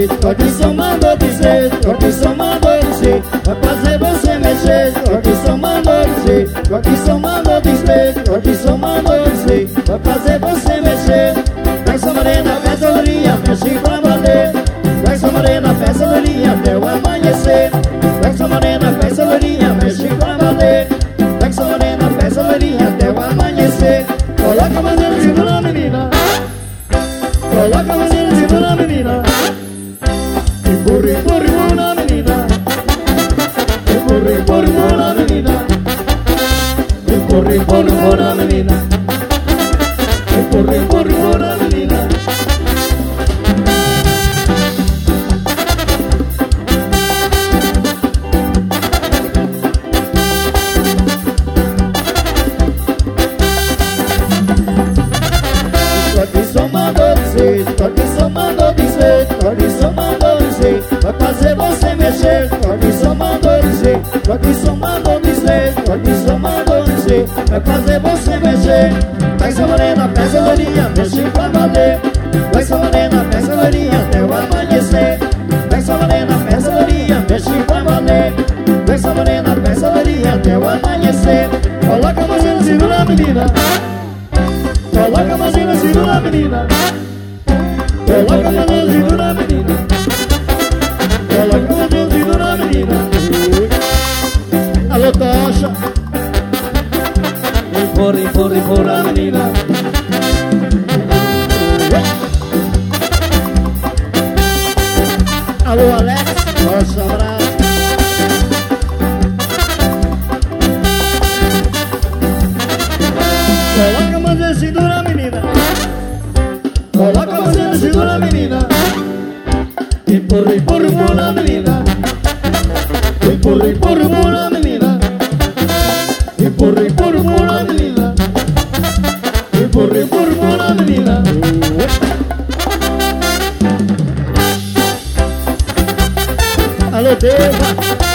dizer, tô aqui só mandou dizer, tô aqui só mandou dizer, vai fazer você mexer, tô aqui só mandou dizer, tô aqui só mandou dizer, tô aqui só mandou dizer, vai fazer você mexer. Vai essa morena, vai essa lourinha, mexe pra valer. Vai essa morena, vai essa lourinha até o amanhecer. Vai essa morena, vai essa lourinha, mexe pra valer. Vai essa morena, vai essa lourinha até o amanhecer. Coloca a mãozinha em cima da menina, coloca a mãozinha em cima da menina. Empurra, empurra, empurra na menina. Empurra, empurra, empurra na menina. Empurra, empurra, empurra na menina. Empurra, empurra, empurra na menina. Tô aqui só mandou dizer, tô aqui só mandou dizer, tô aqui só mandou dizer, vai fazer você mexer. Tô aqui só mandou dizer, tô aqui só mandou dizer, tô aqui só mandou dizer, vai fazer você mexer. Vai essa morena, vai essa lourinha, mexe pra valer. Vai essa morena, vai essa lourinha até o amanhecer. Vai essa morena, vai essa lourinha, mexe pra valer. Vai essa morena, vai essa lourinha até o amanhecer. Coloca a mãozinha no cima da menina. Coloca a mãozinha no cima da menina. Coloca a mãozinha no cima da menina. Coloca a mãozinha no cima da menina. Alô, Tocha. Empurra, empurra, empurra a menina. Alô, Alex. Nossa, abraço. Coloca a mãozinha no cima da menina. Coloca a mãozinha no cima da menina. Empurra, empurra, empurra a menina. Empurra, empurra, empurra a menina. Empurra, empurra, empurra a menina. Empurra, empurra, empurra a menina. Alô, Deva.